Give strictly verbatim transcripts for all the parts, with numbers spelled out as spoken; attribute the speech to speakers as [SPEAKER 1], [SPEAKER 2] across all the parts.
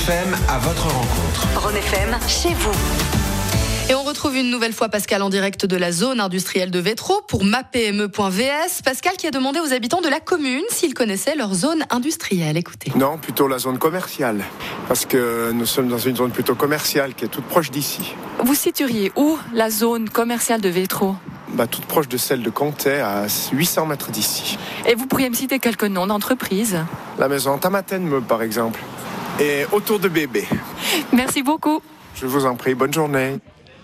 [SPEAKER 1] F M à votre rencontre.
[SPEAKER 2] Rhône F M, chez vous.
[SPEAKER 3] Et on retrouve une nouvelle fois Pascal en direct de la zone industrielle de Vétro pour ma P M E point V S. Pascal qui a demandé aux habitants de la commune s'ils connaissaient leur zone industrielle. Écoutez.
[SPEAKER 4] Non, plutôt la zone commerciale. Parce que nous sommes dans une zone plutôt commerciale qui est toute proche d'ici.
[SPEAKER 5] Vous situeriez où la zone commerciale de Vétro ?
[SPEAKER 4] Bah, toute proche de celle de Comté, à huit cents mètres d'ici.
[SPEAKER 5] Et vous pourriez me citer quelques noms d'entreprises ?
[SPEAKER 4] La maison Tamaten, par exemple. Et autour de bébé.
[SPEAKER 5] Merci beaucoup.
[SPEAKER 4] Je vous en prie, bonne journée.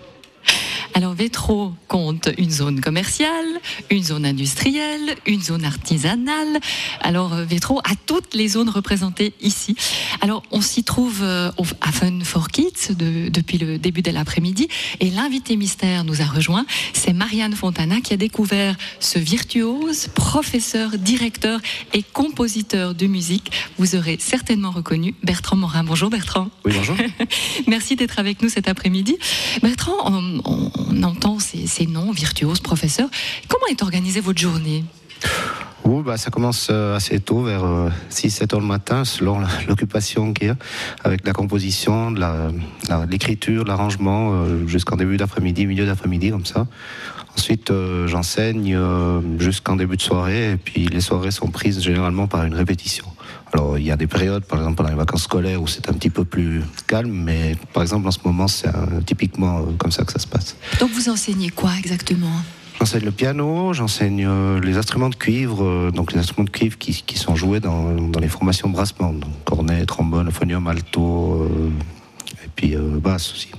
[SPEAKER 6] Alors Vétro compte une zone commerciale, une zone industrielle, une zone artisanale. Alors Vétro a toutes les zones représentées ici. Alors on s'y trouve à Fun for Kids de, depuis le début de l'après-midi. Et l'invité mystère nous a rejoint. C'est Marianne Fontana qui a découvert ce virtuose, professeur, directeur et compositeur de musique. Vous aurez certainement reconnu Bertrand Morin. Bonjour Bertrand.
[SPEAKER 7] Oui, bonjour.
[SPEAKER 6] Merci d'être avec nous cet après-midi. Bertrand, on, on On entend ces, ces noms, virtuose, professeur. Comment est organisée votre journée ?
[SPEAKER 7] Oh, bah, ça commence assez tôt, vers six sept heures le matin, selon l'occupation qu'il y a, avec la composition, la, la, l'écriture, l'arrangement, euh, jusqu'en début d'après-midi, milieu d'après-midi, comme ça. Ensuite, euh, j'enseigne euh, jusqu'en début de soirée, et puis les soirées sont prises généralement par une répétition. Alors, il y a des périodes, par exemple pendant les vacances scolaires, où c'est un petit peu plus calme, mais par exemple en ce moment, c'est un, typiquement comme ça que ça se passe.
[SPEAKER 6] Donc vous enseignez quoi exactement ?
[SPEAKER 7] J'enseigne le piano, j'enseigne euh, les instruments de cuivre, euh, donc les instruments de cuivre qui, qui sont joués dans, dans les formations brassement, donc cornet, trombone, euphonium, alto, euh, et puis euh, basse aussi.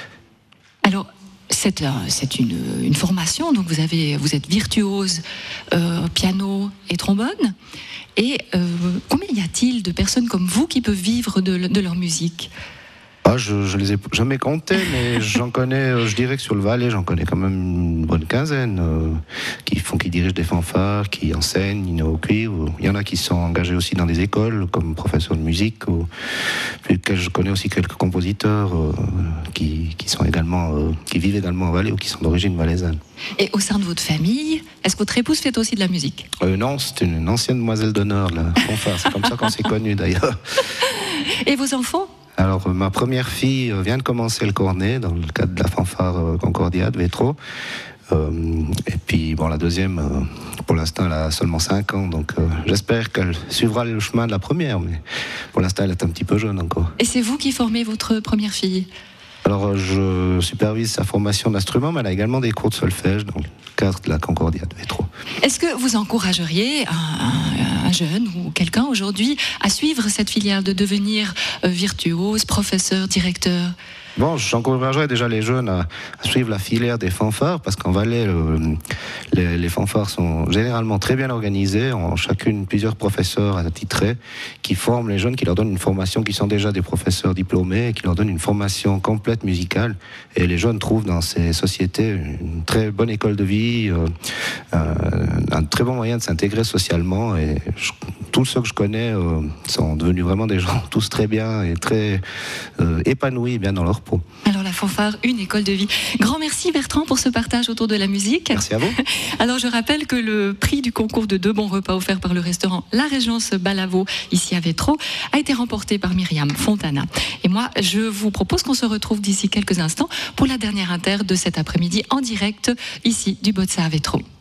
[SPEAKER 6] Alors, c'est, euh, c'est une, une formation, donc vous, avez, vous êtes virtuose, euh, piano et trombone. Et euh, combien y a-t-il de personnes comme vous qui peuvent vivre de, de leur musique ?
[SPEAKER 7] Ah, je ne les ai jamais comptés, mais j'en connais, je dirais que sur le Valais, j'en connais quand même une bonne quinzaine euh, qui font, qui dirigent des fanfares, qui enseignent au cuivre. Il y en a qui sont engagés aussi dans des écoles comme professeurs de musique. Ou, puis je connais aussi quelques compositeurs euh, qui, qui sont également, euh, qui vivent également au Valais ou qui sont d'origine valaisanne.
[SPEAKER 6] Et au sein de votre famille, est-ce que votre épouse fait aussi de la musique ?
[SPEAKER 7] euh, Non, c'est une ancienne demoiselle d'honneur, la fanfare. C'est comme ça qu'on s'est connus d'ailleurs.
[SPEAKER 6] Et vos enfants ?
[SPEAKER 7] Alors, ma première fille vient de commencer le cornet dans le cadre de la fanfare Concordia de Vétro. Euh, et puis, bon, la deuxième, euh, pour l'instant, elle a seulement cinq ans. Donc, euh, j'espère qu'elle suivra le chemin de la première. Mais pour l'instant, elle est un petit peu jeune encore.
[SPEAKER 6] Et c'est vous qui formez votre première fille ?
[SPEAKER 7] Alors, je supervise sa formation d'instrument, mais elle a également des cours de solfège dans le cadre de la Concordia de Vétro.
[SPEAKER 6] Est-ce que vous encourageriez un, un, un jeune ou quelqu'un aujourd'hui à suivre cette filière, de devenir virtuose, professeur, directeur ?
[SPEAKER 7] Bon, j'encouragerais déjà les jeunes à, à suivre la filière des fanfares, parce qu'en Valais, le, les, les fanfares sont généralement très bien organisées, ont chacune plusieurs professeurs attitrés qui forment les jeunes, qui leur donnent une formation, qui sont déjà des professeurs diplômés, qui leur donnent une formation complète musicale. Et les jeunes trouvent dans ces sociétés une très bonne école de vie, euh, euh, un très bon moyen de s'intégrer socialement. Et je, tous ceux que je connais euh, sont devenus vraiment des gens tous très bien et très euh, épanouis bien dans leur peau.
[SPEAKER 6] Alors la fanfare, une école de vie. Grand merci Bertrand pour ce partage autour de la musique.
[SPEAKER 7] Merci à vous.
[SPEAKER 6] Alors je rappelle que le prix du concours de deux bons repas offerts par le restaurant La Régence Balavo, ici à Vétro, a été remporté par Myriam Fontana. Et moi, je vous propose qu'on se retrouve d'ici quelques instants pour la dernière inter de cet après-midi en direct ici du Botsa à Vétro.